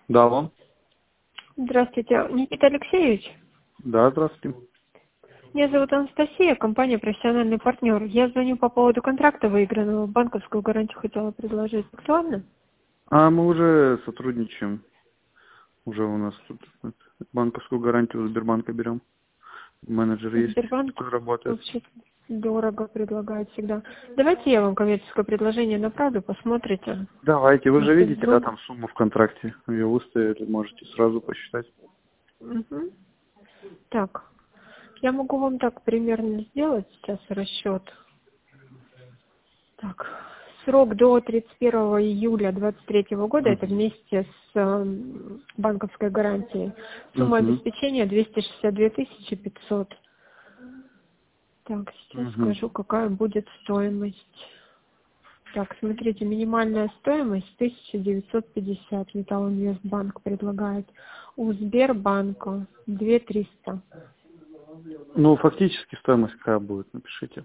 Да, вам? Здравствуйте, Никита Алексеевич. Да, здравствуйте. Меня зовут Анастасия, компания «Профессиональный партнер». Я звоню по поводу контракта выигранного. Банковскую гарантию хотела предложить. Актуально? А мы уже сотрудничаем. Уже у нас тут банковскую гарантию у Сбербанка берем. Менеджер есть, Сбербанк такой работает. вообще дорого предлагает всегда. Давайте я вам коммерческое предложение направлю, посмотрите. Давайте, вы же Если видите, да, вдруг... там сумму в контракте. Ее выставили, можете сразу посчитать. Мгм. Так, я могу вам так примерно сделать сейчас расчет. Так, срок до 31 июля 2023 года, это Угу. вместе с банковской гарантией. Сумма Угу. обеспечения 262 500. Так, сейчас Угу. скажу, какая будет стоимость. Так, смотрите, минимальная стоимость 1950. Металлинвестбанк предлагает. У Сбербанка 2300. Ну, фактически стоимость какая будет, напишите.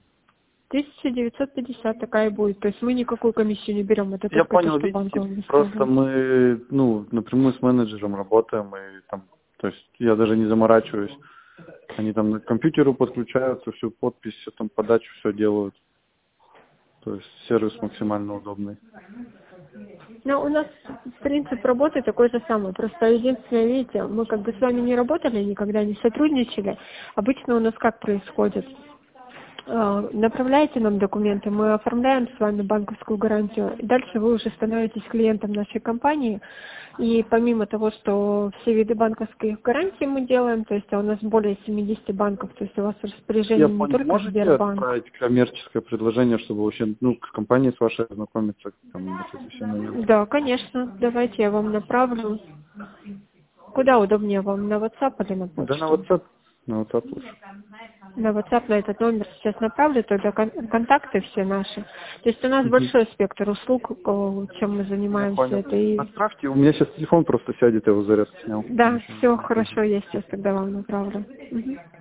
1950 такая и будет. То есть мы никакую комиссию не берем. Это Я только то, понял, что банк видите, вам просто выставляет. мы, напрямую с менеджером работаем, и там, то есть я даже не заморачиваюсь. Они там к компьютеру подключаются, всю подпись, всю там подачу, все делают. То есть сервис максимально удобный. Ну, у нас принцип работы такой же самый. Просто единственное, видите, мы как бы с вами не работали, никогда не сотрудничали. Обычно у нас как происходит? Направляете нам документы, мы оформляем с вами банковскую гарантию. И дальше вы уже становитесь клиентом нашей компании. И помимо того, что все виды банковских гарантий мы делаем, то есть у нас более 70 банков, то есть у вас в Я распоряжении не понял, только можете Сбербанк. отправить коммерческое предложение, чтобы вообще, с компанией с вашей ознакомиться, там, вот эти все моменты? Да, конечно. Давайте я вам направлю. Куда удобнее вам, на WhatsApp или на Да, на почту? WhatsApp. На WhatsApp лучше. На WhatsApp на этот номер сейчас направлю, тогда контакты все наши. То есть у нас Мгм. большой спектр услуг, чем мы Я занимаемся. понял. Это и... Отправьте, у меня сейчас телефон просто сядет, я его зарядку снял. Да, Ничего не все знаю. хорошо, я сейчас тогда вам направлю. Мгм.